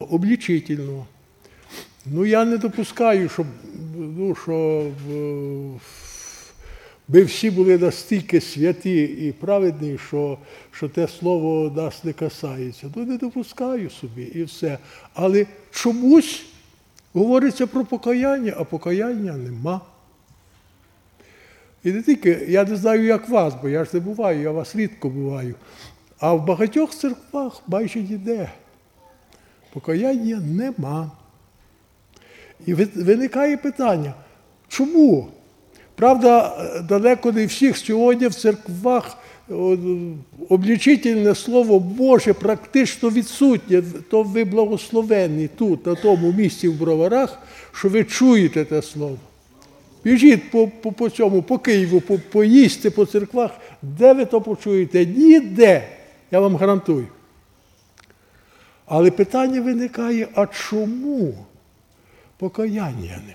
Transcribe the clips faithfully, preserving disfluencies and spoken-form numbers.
облічительного. Ну, я не допускаю, щоб, ну, що ви всі були настільки святі і праведні, що, що те слово нас не касається. Ну, не допускаю собі і все. Але чомусь говориться про покаяння, а покаяння нема. І не тільки, я не знаю, як вас, бо я ж не буваю, я вас рідко буваю. А в багатьох церквах майже ніде. Покаяння нема. І виникає питання, чому? Правда, далеко не всіх сьогодні в церквах облічительне Слово Боже практично відсутнє. То ви благословенні тут, на тому місці в Броварах, що ви чуєте те слово. Біжіть по, по, по цьому, по Києву, по, поїсти по церквах, де ви то почуєте? Ніде, я вам гарантую. Але питання виникає, а чому покаяння нема?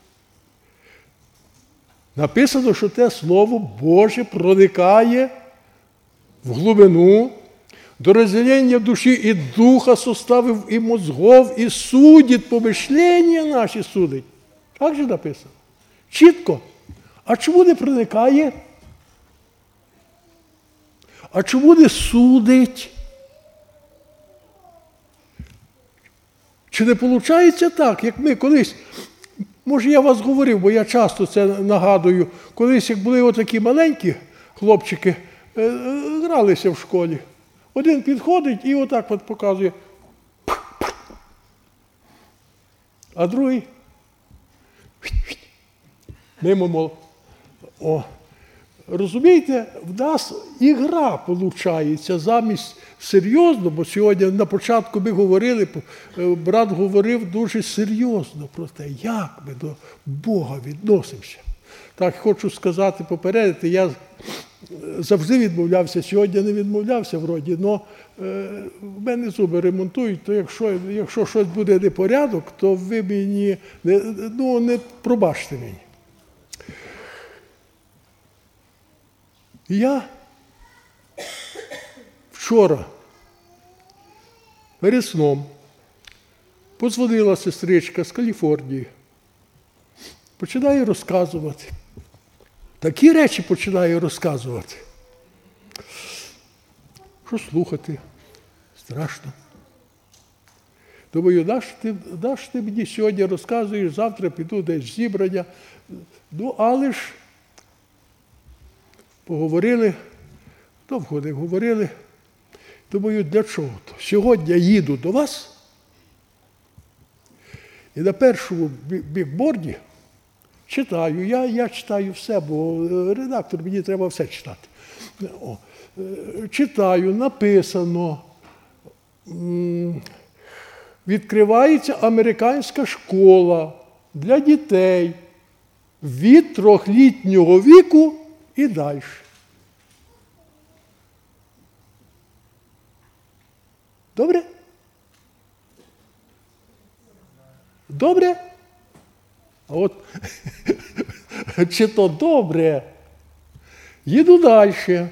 Написано, що те Слово Боже проникає в глибину, до розділення душі і духа, составів і мозгов, і судить помишлення наші судить. Так же написано? Чітко. А чому не проникає? А чому не судить? Чи не виходить так, як ми колись, може я вас говорив, бо я часто це нагадую, колись як були отакі маленькі хлопчики, гралися в школі. Один підходить і отак от показує. А другий мимо, мов. О. Розумієте, в нас ігра виходить замість серйозно, бо сьогодні на початку ми говорили, брат говорив дуже серйозно про те, як ми до Бога відносимося. Так хочу сказати, попередити, я завжди відмовлявся, сьогодні не відмовлявся вроді, але в мене зуби ремонтують, то якщо, якщо щось буде непорядок, то ви мені, не, ну, не пробачте мені. Я вчора перед сном подзвонила сестричка з Каліфорнії, починає розказувати. Такі речі починає розказувати, що слухати страшно. Думаю, даш ти, даш ти мені сьогодні розказуєш, завтра піду десь в зібрання. Ну, але ж поговорили, довго не говорили. Думаю, для чого то? Сьогодні я їду до вас, і на першому бікборді читаю, я, я читаю все, бо редактор, мені треба все читати. О, читаю, написано, відкривається американська школа для дітей від трьохлітнього віку і далі. Добре? Добре? А от, чи то добре? Їду далі.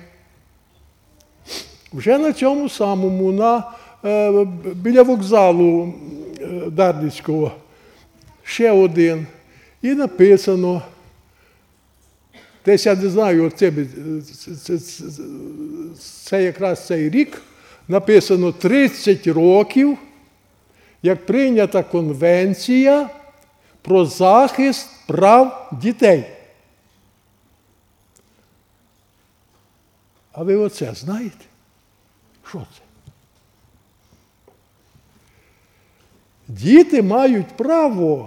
Вже на цьому самому, на, е, біля вокзалу е, Дарницького, ще один. І написано, десь я не знаю, це, це, це, це якраз цей рік, написано тридцять років, як прийнята конвенція про захист прав дітей. А ви оце знаєте? Що це? Діти мають право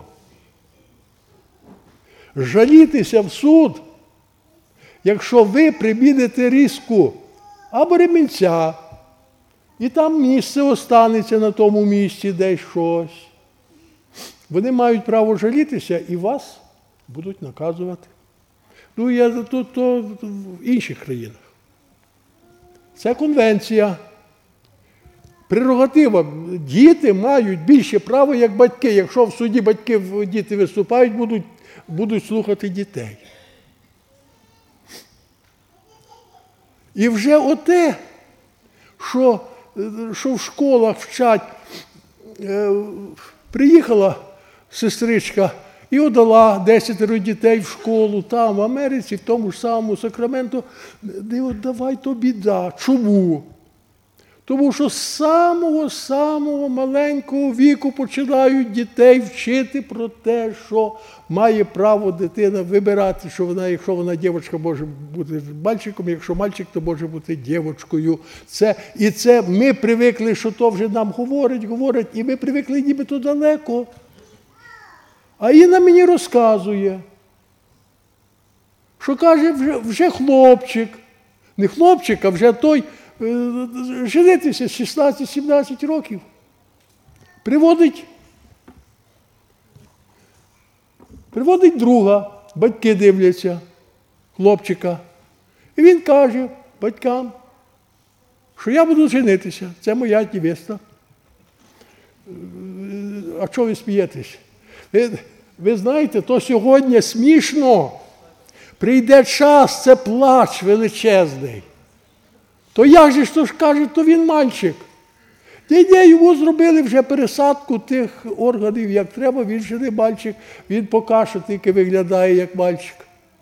жалітися в суд, якщо ви приміните різку або ремінця, і там місце останеться на тому місці, десь щось. Вони мають право жалітися і вас будуть наказувати. Ну, я тут то в інших країнах. Це конвенція. Прерогатива. Діти мають більше права, як батьки. Якщо в суді батьки, діти виступають, будуть, будуть слухати дітей. І вже оте, що, що в школах вчать приїхала сестричка і отдала десятеро дітей в школу там, в Америці, в тому ж самому Сакраменто. Не віддавай, то біда. Чому? Тому що з самого-самого маленького віку починають дітей вчити про те, що має право дитина вибирати, що вона, якщо вона дівчинка, може бути мальчиком, якщо мальчик, то може бути дівчинкою. Це, і це ми привикли, що то вже нам говорять, говорять, і ми привикли нібито далеко. А Інна мені розказує, що каже, вже, вже хлопчик, не хлопчик, а вже той, женитися з шістнадцять-сімнадцять років. Приводить, приводить друга, батьки дивляться, хлопчика. І він каже батькам, що я буду женитися, це моя невеста. А чого ви смієтесь? Ви, ви знаєте, то сьогодні смішно. Прийде час, це плач величезний. То як же ж то ж каже, то він мальчик. Ні-ні, йому зробили вже пересадку тих органів, як треба, він же не мальчик, він поки що тільки виглядає як мальчик.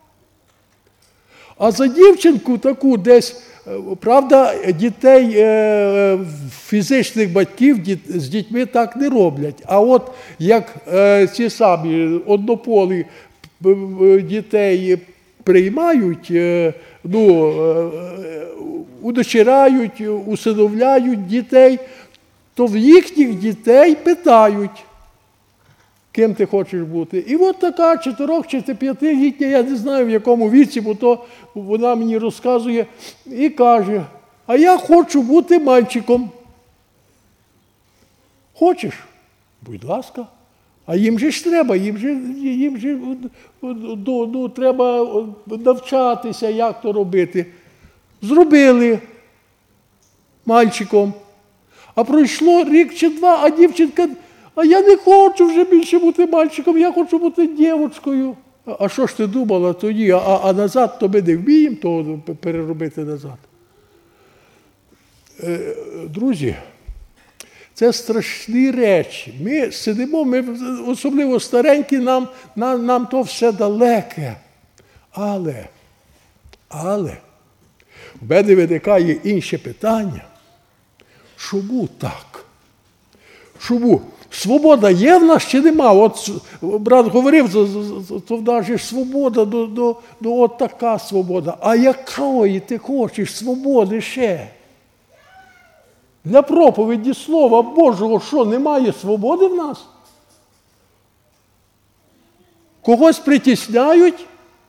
А за дівчинку таку десь, правда, дітей, фізичних батьків з дітьми так не роблять. А от як ці самі однополі дітей приймають, ну, удочирають, усиновляють дітей, то в їхніх дітей питають, ким ти хочеш бути. І от така чотирьох чи п'ятилітня, я не знаю в якому віці, бо то вона мені розказує, і каже, а я хочу бути мальчиком. Хочеш? Будь ласка. А їм же ж треба, їм же, їм же ну, ну, треба навчатися, як то робити. Зробили мальчиком. А пройшло рік чи два, а дівчинка, а я не хочу вже більше бути мальчиком, я хочу бути дівчинкою. А що ж ти думала тоді? А, а назад то ми не вміємо то переробити назад. Е, друзі, це страшні речі. Ми сидимо, ми, особливо старенькі, нам, нам, нам то все далеке. Але, але, в мене виникає інше питання. Чому так? Чому? Свобода є в нас чи нема? От брат говорив, то в нас же свобода, до, до, до от така свобода. А якої ти хочеш свободи ще? Для проповіді Слова Божого що, немає свободи в нас? Когось притісняють?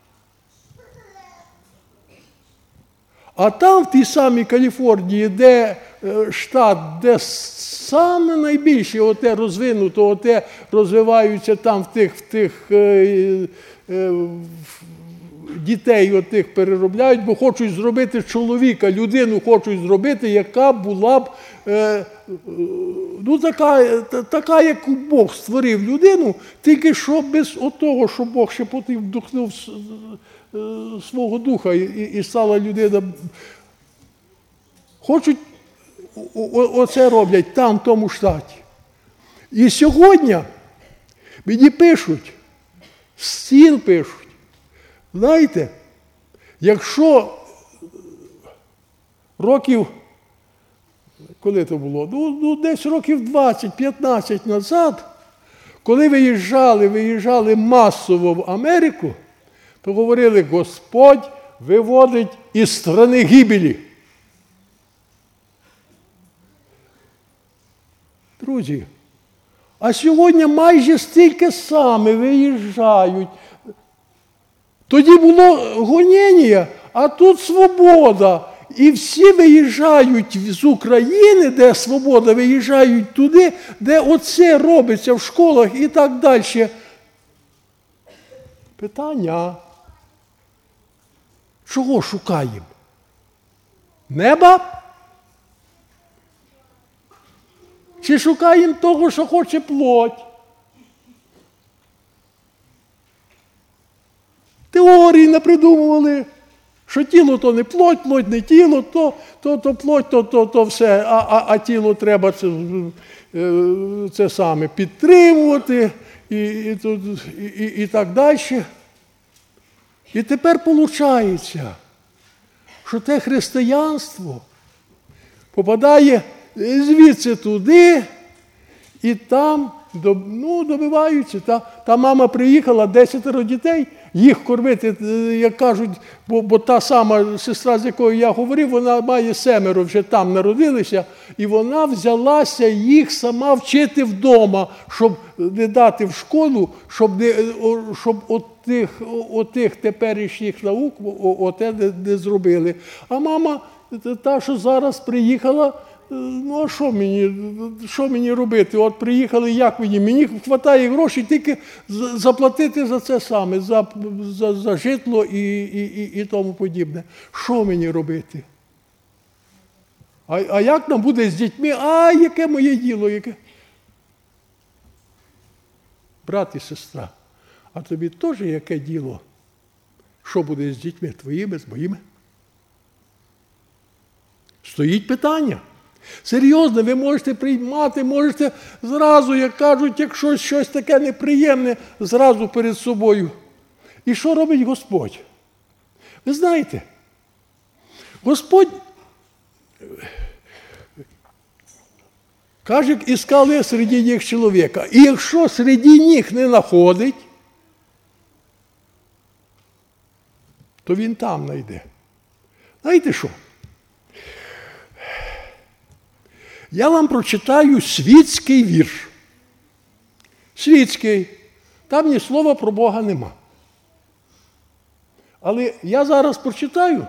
А там, в тій самій Каліфорнії, де штат, де саме найбільше оте розвинуто, оте розвиваються там в тих, в тих е, е, дітей отих переробляють, бо хочуть зробити чоловіка, людину хочуть зробити, яка була б е, ну, така, така, як Бог створив людину, тільки що без того, що Бог ще потім вдохнув свого духа і, і стала людина. Хочуть, оце роблять там, в тому штаті. І сьогодні мені пишуть, з стін пишуть, знаєте, якщо років, коли це було, ну, ну десь років двадцять-п'ятнадцять назад, коли виїжджали, виїжджали масово в Америку, то говорили, Господь виводить із страни гибелі. Друзі, а сьогодні майже стільки саме виїжджають. Тоді було гоніння, а тут свобода. І всі виїжджають з України, де свобода, виїжджають туди, де оце робиться в школах і так далі. Питання. Чого шукаємо? Неба? Чи шукаємо того, що хоче плоть? Теорії напридумували, Що тіло то не плоть, плоть не тіло, то, то, то плоть, то, то, то все, а, а, а тіло треба це, це саме підтримувати і, і, і, і, і так далі. І тепер виходить, що те християнство попадає звідси туди, і там ну, добиваються. Та, та мама приїхала, десятеро дітей, їх кормити, як кажуть, бо, бо та сама сестра, з якою я говорив, вона має семеро, вже там народилися, і вона взялася їх сама вчити вдома, щоб не дати в школу, щоб, не, щоб отих, отих теперішніх наук оте не, не зробили. А мама, та, що зараз приїхала, ну, а що мені, що мені робити? От приїхали, як мені? Мені вистачає грошей тільки заплатити за це саме, за, за, за житло і, і, і, і тому подібне. Що мені робити? А, а як нам буде з дітьми? А, яке моє діло? Яке? Брат і сестра, а тобі теж яке діло? Що буде з дітьми твоїми, з моїми? Стоїть питання. Серйозно, ви можете приймати, можете зразу, як кажуть, якщо щось таке неприємне, зразу перед собою. І що робить Господь? Ви знаєте, Господь каже, іскали серед них чоловіка. І якщо серед них не знаходить, то він там знайде. Знаєте що? Я вам прочитаю світський вірш. Світський. Там ні слова про Бога нема. Але я зараз прочитаю.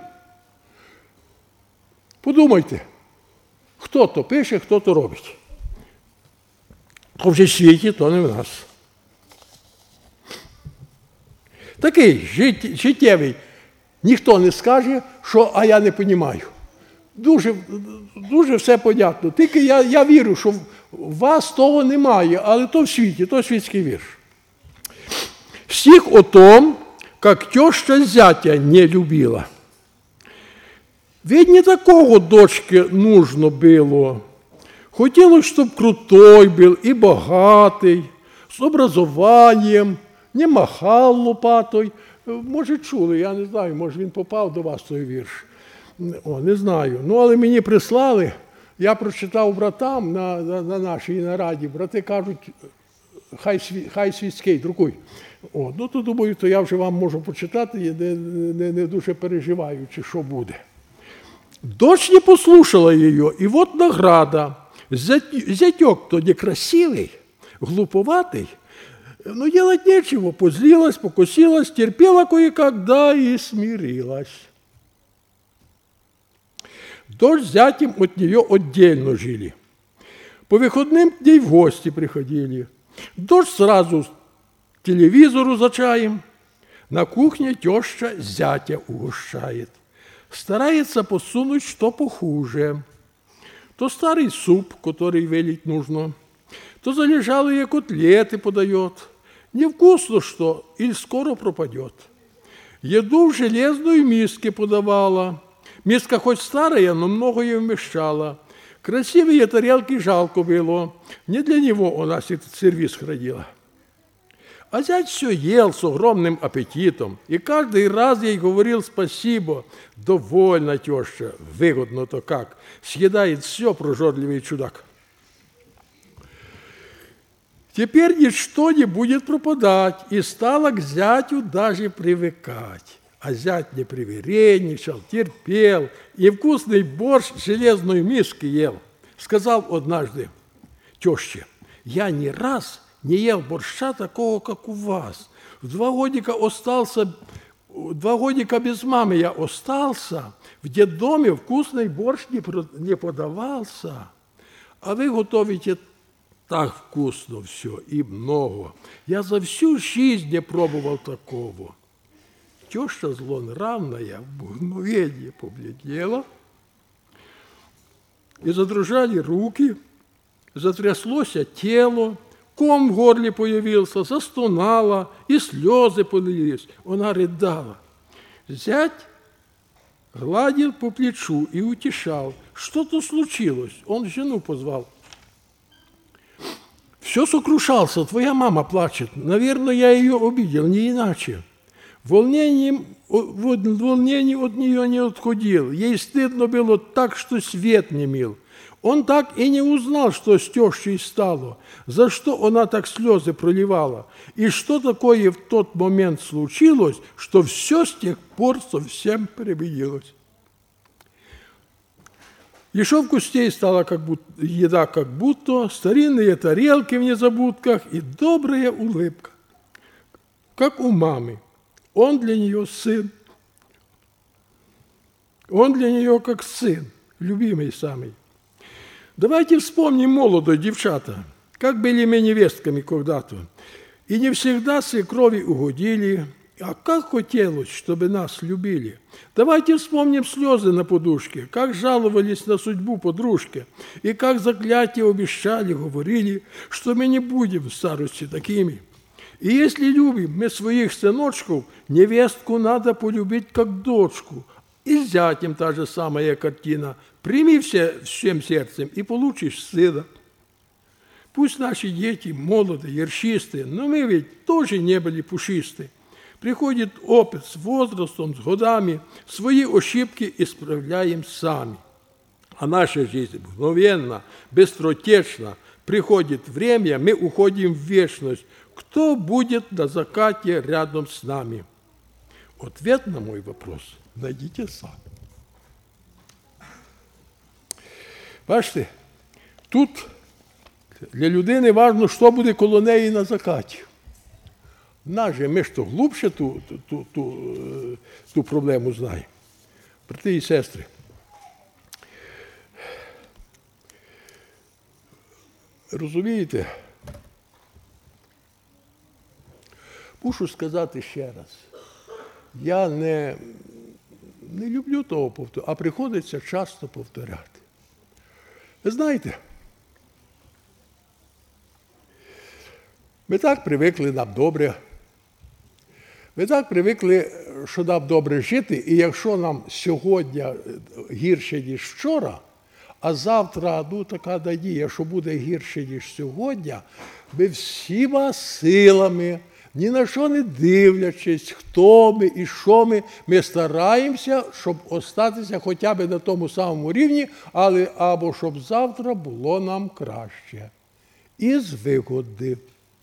Подумайте, хто то пише, хто то робить. То вже в світі, то не в нас. Такий життєвий. Ніхто не скаже, що «а я не розумію». Дуже, дуже все понятно. Тільки я, я вірю, що у вас того немає, але то в світі, то світський вірш. «Стих о том, как теща зятя не любила. Ведь не такого дочке нужно было. Хотелось, чтоб крутой был и богатый, с образованием, не махал лопатой». Може, чули, я не знаю, може він попав до вас, той вірш. О, не знаю. Ну, але мені прислали, я прочитав братам на, на, на нашій нараді. Брати кажуть, хай, сві, хай світський, друкуй. О, ну, то думаю, то я вже вам можу почитати, не, не, не дуже переживаючи, що буде. Дочь не послушала її, і от награда. Зятьок то некрасивий, глуповатий, но делать нечего, позлилась, покосилась, терпела кое-когда и смирилась. Дочь с зятем от нее отдельно жили. По выходным к ней в гости приходили. Дочь сразу телевизору за чаем. На кухне теща зятя угощает. Старается посунуть что похуже. То старый суп, который велить нужно, то залежалые котлеты подает. Невкусно что, или скоро пропадет. Еду в железной миске подавала. Миска хоть старая, но многое вмещала. Красивые тарелки жалко было. Не для него она этот сервиз хранила. А зять все ел с огромным аппетитом. И каждый раз ей говорил спасибо. Довольно, теща, выгодно-то как. Съедает все прожорливый чудак. Теперь ничто не будет пропадать. И стала к зятю даже привыкать. А зять не привередничал, терпел, и вкусный борщ в железной миске ел. Сказал однажды теще: я ни раз не ел борща такого, как у вас. В два годика остался, два годика без мамы я остался, в детдоме вкусный борщ не, не подавался. А вы готовите так вкусно все и много. Я за всю жизнь не пробовал такого. Теща злонравная в мгновение побледнела, и задрожали руки, затряслось тело, ком в горле появился, застонала, и слезы полились. Она рыдала. Зять гладил по плечу и утешал. Что-то случилось. Он жену позвал. Все сокрушался. Твоя мама плачет. Наверное, я ее обидел, не иначе. Волнением, волнение от нее не отходил. Ей стыдно было так, что свет не мил. Он так и не узнал, что с тещей стало, за что она так слезы проливала, и что такое в тот момент случилось, что все с тех пор совсем переменилось. Еще вкуснее стала как будто, еда как будто, старинные тарелки в незабудках и добрая улыбка, как у мамы. Он для нее сын, он для нее как сын, любимый самый. Давайте вспомним молодые девчата, как были мы невестками когда-то. И не всегда свекрови угодили, а как хотелось, чтобы нас любили. Давайте вспомним слезы на подушке, как жаловались на судьбу подружки, и как заклятие обещали, говорили, что мы не будем в старости такими. И если любим мы своих сыночков, невестку надо полюбить как дочку. И с зятем та же самая картина. Прими все, всем сердцем и получишь сына. Пусть наши дети молодые, ершистые, но мы ведь тоже не были пушистые. Приходит опыт с возрастом, с годами, свои ошибки исправляем сами. А наша жизнь мгновенно, быстротечно. Приходит время, мы уходим в вечность. Кто будет на закате рядом с нами? Ответ на мой вопрос найдите сами. Бачите, тут для людини важливо, що буде коло неї на закаті. Нас же, ми ж то глибше ту, ту, ту, ту проблему знаємо. Брати і сестри, розумієте, мушу сказати ще раз, я не, не люблю того повторю, а приходиться часто повторяти. Ви знаєте, ми так привикли нам добре, ми так привикли, що нам добре жити, і якщо нам сьогодні гірше, ніж вчора, а завтра, ну, така надія, що буде гірше, ніж сьогодні, ми всіма силами, ні на що не дивлячись, хто ми і що ми, ми стараємося, щоб остатися хоча б на тому самому рівні, але або щоб завтра було нам краще. Із вигоди.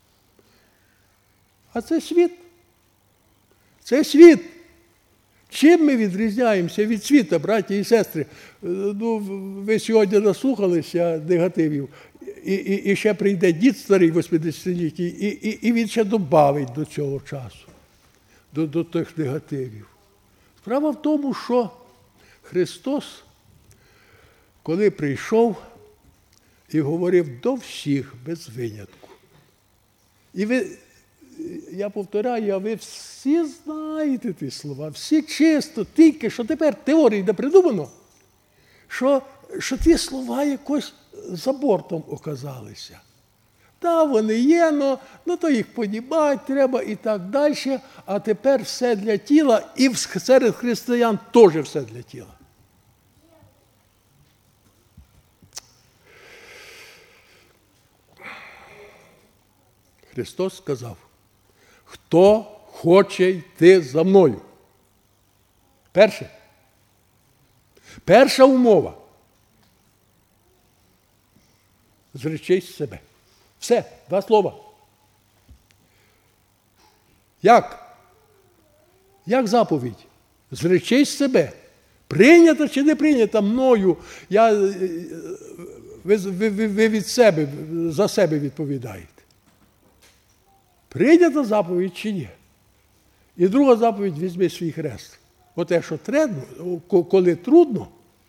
А це світ. Це світ. Чим ми відрізняємося від світа, браті і сестри? Ну, ви сьогодні наслухалися негативів. І, і, і ще прийде дід старий восьмидесятилітній, і, і, і він ще добавить до цього часу, до, до тих негативів. Справа в тому, що Христос, коли прийшов і говорив до всіх без винятку. І ви, я повторяю, а ви всі знаєте ті слова, всі чисто, тільки, що тепер теорії не придумано, що, що ті слова якось за бортом оказалися. Та вони є, но, но то їх понімати треба і так далі, а тепер все для тіла, і серед християн теж все для тіла. Христос сказав, хто хоче йти за мною? Перше. Перша умова. Зречись себе. Все, два слова. Як? Як заповідь? Зречись себе. Прийнята чи не прийнята мною, я, ви, ви, ви від себе, за себе відповідаєте. Прийнята заповідь чи ні? І друга заповідь – візьми свій хрест. Оте, що треба, коли трудно,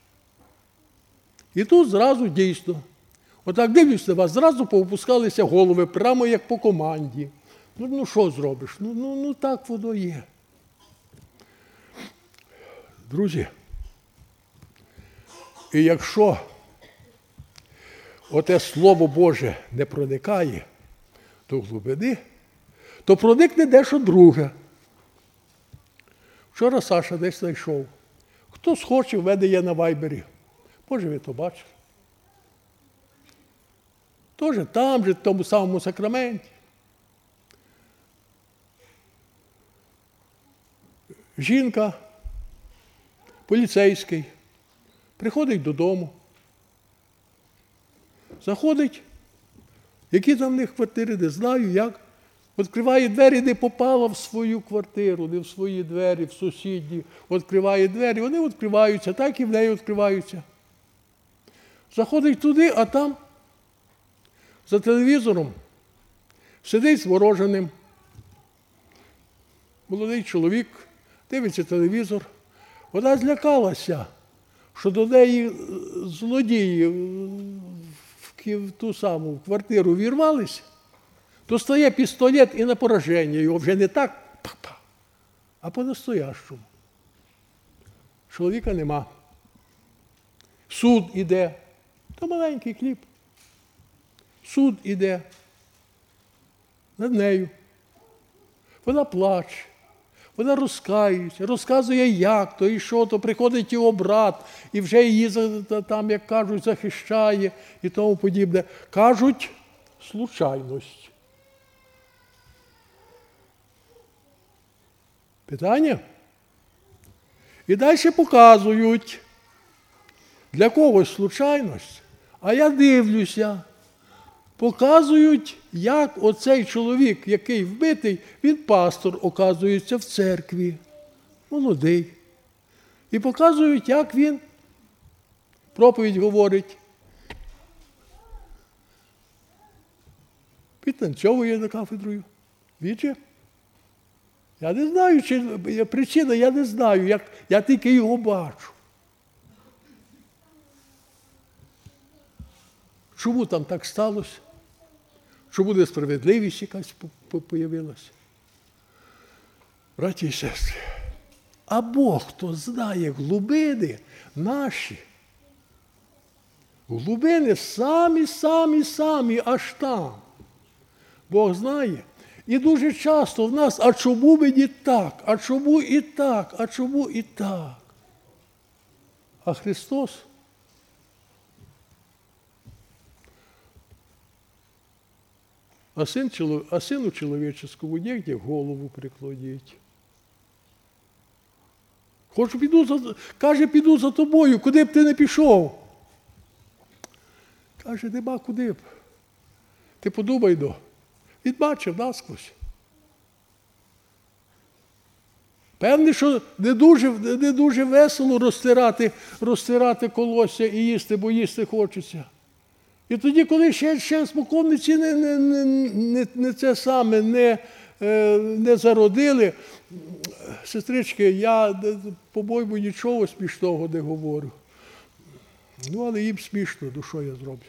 і тут зразу дійсно. Отак дивлюся, вас зразу поопускалися голови, прямо як по команді. Ну, ну що зробиш? Ну, ну, ну так воно є. Друзі, і якщо оте Слово Боже не проникає до глибини, то проникне дещо друге. Вчора Саша десь знайшов. Хто схоче, в мене є на вайбері. Може, ви то бачили. Тоже там же, в тому самому Сакраменті. Жінка, поліцейський, приходить додому, заходить, які там в них квартири, не знаю, як, відкриває двері, не попала в свою квартиру, не в свої двері, в сусідні, відкриває двері, вони відкриваються, так і в неї відкриваються. Заходить туди, а там за телевізором сидить з вороженим. Молодий чоловік, дивиться телевізор. Вона злякалася, що до неї злодії в ту саму квартиру вірвалися, то стає пістолет і на пораження. Його вже не так, па-па, а по-настоящому. Чоловіка нема. Суд іде. То маленький кліп. Суд іде над нею. Вона плаче. Вона розкаюється, розказує, як то і що, то приходить його брат, і вже її, там, як кажуть, захищає і тому подібне. Кажуть, случайність. Питання? І далі показують, для когось случайність, а я дивлюся, показують, як оцей чоловік, який вбитий, він пастор, оказується, в церкві, молодий. І показують, як він проповідь говорить, підтанцьовує за кафедрою. Віче? Я не знаю, чи причина, я не знаю, як, я тільки його бачу. Чому там так сталося? Чому несправедливість якась появилася? Браті і сестри, а Бог, хто знає глибини наші, глибини самі, самі, самі, аж там. Бог знає. І дуже часто в нас, а чому мені так, а чому і так, а чому і так? А Христос А, син, а сину чоловіческому негде голову прикладіть. Хочу піду за, каже, піду за тобою, куди б ти не пішов. Каже, нема куди б. Ти подумай, до. Він бачив насквозь. Певне, що не дуже, не дуже весело розтирати, розтирати колосся і їсти, бо їсти хочеться. І тоді, коли ще, ще смоковниці не, не, не, не, не це саме не, не зародили, сестрички, я, по-моєму, нічого смішного не говорю. Ну, але їм смішно, ну що я зроблю.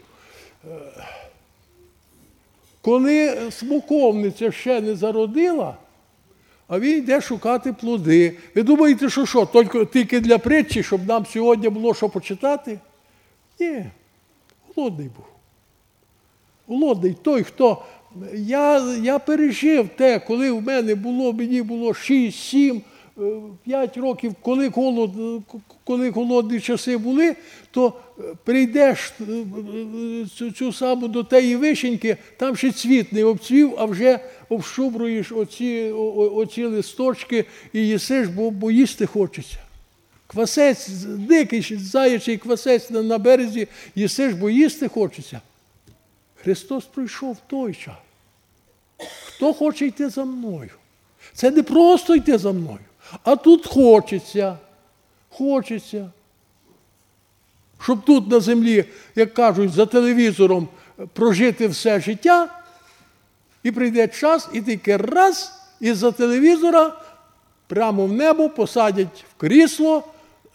Коли смоковниця ще не зародила, а він йде шукати плоди. Ви думаєте, що що, тільки, тільки для притчі, щоб нам сьогодні було що почитати? Ні, голодний був. Голодний той, хто... Я, я пережив те, коли в мене було, мені було шість, сім, п'ять років, коли, голод, коли голодні часи були, то прийдеш цю, цю саму до тієї вишеньки, там ще цвіт не обцвів, а вже обшубруєш оці, оці листочки і їсиш, бо, бо їсти хочеться. Квасець, дикий заячий квасець на, на березі, їсиш, бо їсти хочеться. Христос прийшов той час. Хто хоче йти за мною? Це не просто йти за мною, а тут хочеться, хочеться. Щоб тут на землі, як кажуть, за телевізором прожити все життя, і прийде час, і тільки раз із-за телевізора прямо в небо посадять в крісло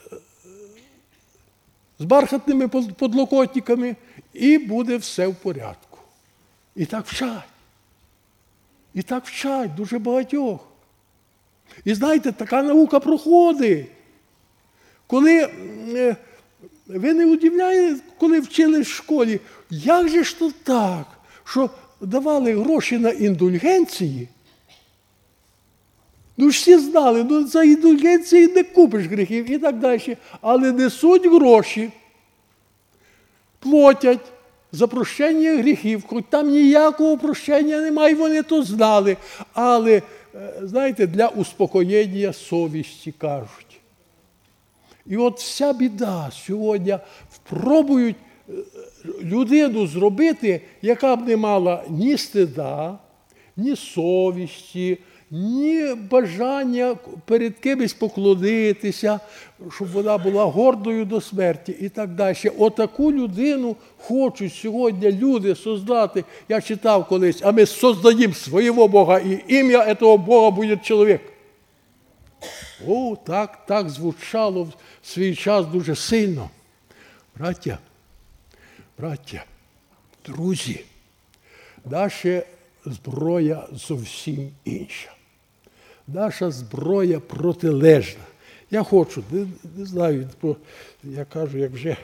з бархатними подлокотниками, і буде все в порядку. І так вчать. І так вчать дуже багатьох. І знаєте, така наука проходить. Коли, ви не удивляєте, коли вчили в школі, як же ж то так, що давали гроші на індульгенції, Ну всі знали, ну за індульгенції не купиш гріхів і так далі. Але несуть гроші, платять за прощення гріхів, хоч там ніякого прощення немає, вони то знали. Але, знаєте, для успокоєння совісті кажуть. І от вся біда сьогодні пробують людину зробити, яка б не мала ні стида, ні совісті, ні бажання перед кимось поклонитися, щоб вона була гордою до смерті і так далі. Отаку людину хочуть сьогодні люди создати. Я читав колись, а ми создаємо свого Бога, і ім'я цього Бога буде чоловік. О, так, так звучало в свій час дуже сильно. Браття, браття, друзі, наша зброя зовсім інша. Наша зброя протилежна. Я хочу, не, не знаю, я кажу, як вже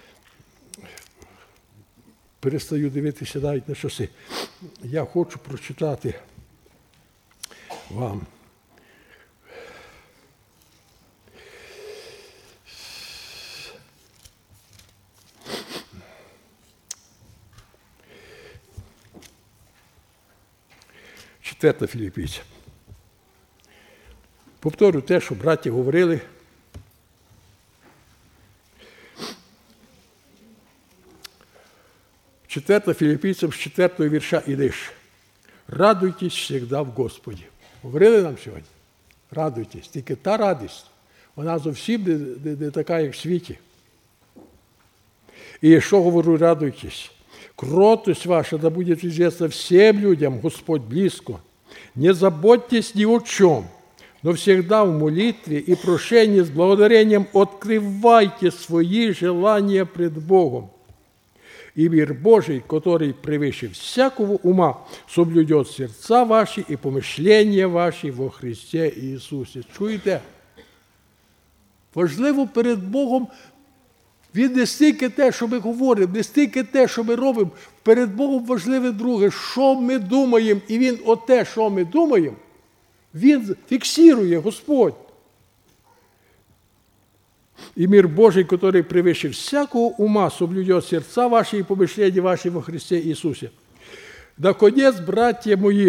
перестаю дивитися навіть на часи. Я хочу прочитати вам четверта Філіппійцям. Повторю те, що браті говорили. четверта Філіппійцям з четвертого вірша і лише. Радуйтесь завжди в Господі. Говорили нам сьогодні? Радуйтесь. Тільки та радість, вона зовсім не, не, не така, як в світі. І що говорю, радуйтесь. Кротость ваша да будет известна всем людям, Господь близко. Не заботьтесь ни о чем, но всегда в молитве и прошении с благодарением открывайте свои желания пред Богом. И мир Божий, который превыше всякого ума, соблюдет сердца ваши и помышления ваши во Христе Ісусі. Чуєте? Важливо перед Богом. Він не стільки те, що ми говоримо, не стільки те, що ми робимо. Перед Богом важливе друге, що ми думаємо. І Він оте, що ми думаємо, Він фіксує, Господь. И мир Божий, который превыше всякого ума, соблюдет сердца ваши и помышления ваши во Христе Иисусе. Наконец, братья мои,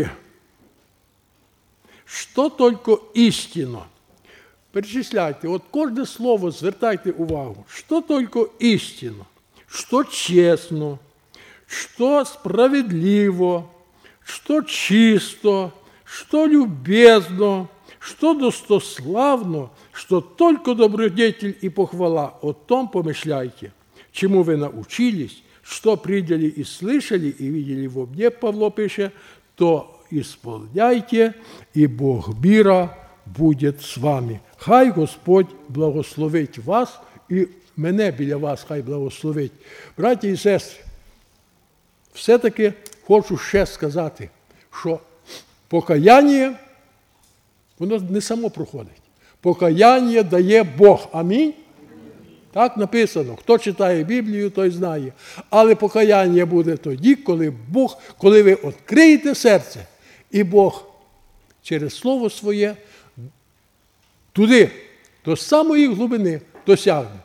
что только истинно. Перечисляйте, от кожне слово звертайте увагу. Що тільки істинно, що чесно, що справедливо, що чисто, що любезно, що достославно, что только добродетель и похвала, о том помышляйте, чему вы научились, что приняли и слышали, и видели во мне, Павло пише, то исполняйте, и Бог мира будет с вами. Хай Господь благословить вас, і мене біля вас хай благословить. Браті і сестри, все-таки хочу ще сказати, що покаяння, воно не само проходить. Покаяння дає Бог. Амінь? Так написано. Хто читає Біблію, той знає. Але покаяння буде тоді, коли Бог, коли ви відкриєте серце, і Бог через Слово Своє туди, до самої глибини досягне.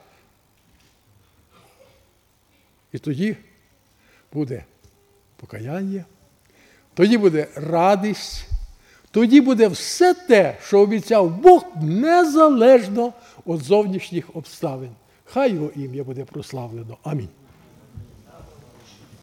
І тоді буде покаяння, тоді буде радість, тоді буде все те, що обіцяв Бог, незалежно від зовнішніх обставин. Хай його ім'я буде прославлено. Амінь.